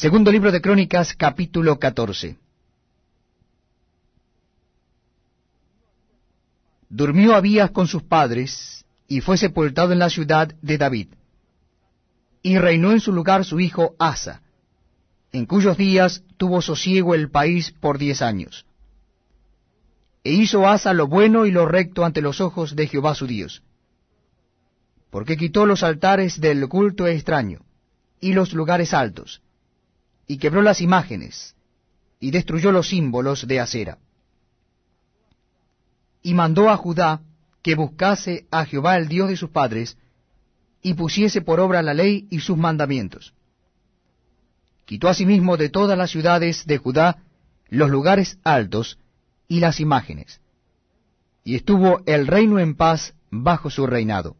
Segundo libro de Crónicas, capítulo 14. Durmió Abías con sus padres, y fue sepultado en la ciudad de David. Y reinó en su lugar su hijo Asa, en cuyos días tuvo sosiego el país por 10 años. E hizo Asa lo bueno y lo recto ante los ojos de Jehová su Dios, porque quitó los altares del culto extraño, y los lugares altos, y quebró las imágenes, y destruyó los símbolos de Asera. Y mandó a Judá que buscase a Jehová el Dios de sus padres, y pusiese por obra la ley y sus mandamientos. Quitó asimismo de todas las ciudades de Judá los lugares altos y las imágenes, y estuvo el reino en paz bajo su reinado.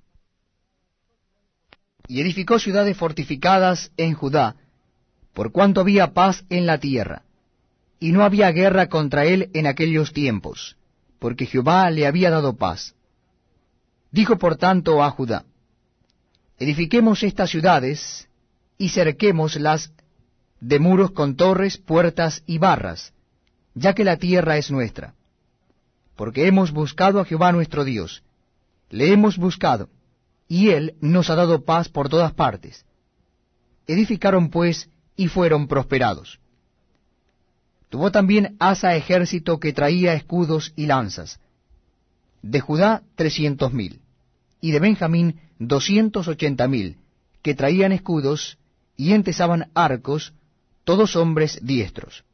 Y edificó ciudades fortificadas en Judá, por cuanto había paz en la tierra, y no había guerra contra él en aquellos tiempos, porque Jehová le había dado paz. Dijo por tanto a Judá: edifiquemos estas ciudades, y cerquémoslas de muros con torres, puertas y barras, ya que la tierra es nuestra. Porque hemos buscado a Jehová nuestro Dios, le hemos buscado, y él nos ha dado paz por todas partes. Edificaron pues, y fueron prosperados. Tuvo también Asa ejército que traía escudos y lanzas. De Judá 300,000, y de Benjamín 280,000, que traían escudos y entesaban arcos, todos hombres diestros.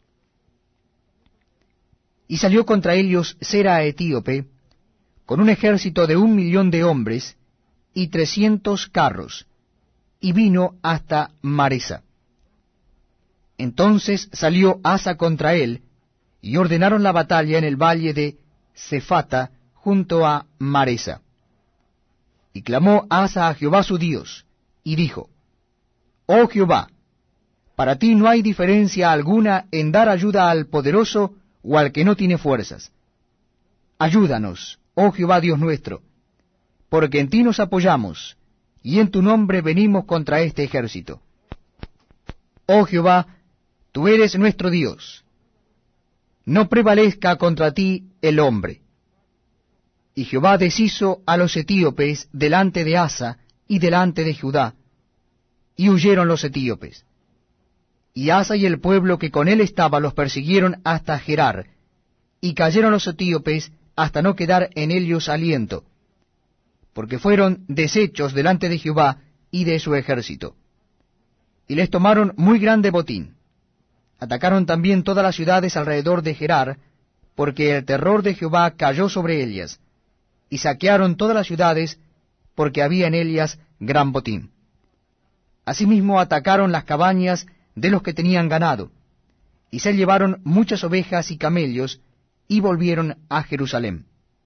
Y salió contra ellos Sera etíope, con un ejército de 1,000,000 de hombres, y 300 carros, y vino hasta Maresa. Entonces salió Asa contra él, y ordenaron la batalla en el valle de Cephata, junto a Maresa. Y clamó Asa a Jehová su Dios, y dijo: Oh Jehová, para ti no hay diferencia alguna en dar ayuda al poderoso o al que no tiene fuerzas. Ayúdanos, oh Jehová Dios nuestro, porque en ti nos apoyamos, y en tu nombre venimos contra este ejército. Oh Jehová, tú eres nuestro Dios. No prevalezca contra ti el hombre. Y Jehová deshizo a los etíopes delante de Asa y delante de Judá, y huyeron los etíopes. Y Asa y el pueblo que con él estaba los persiguieron hasta Gerar, y cayeron los etíopes hasta no quedar en ellos aliento, porque fueron deshechos delante de Jehová y de su ejército. Y les tomaron muy grande botín. Atacaron también todas las ciudades alrededor de Gerar, porque el terror de Jehová cayó sobre ellas, y saquearon todas las ciudades, porque había en ellas gran botín. Asimismo atacaron las cabañas de los que tenían ganado, y se llevaron muchas ovejas y camellos, y volvieron a Jerusalén.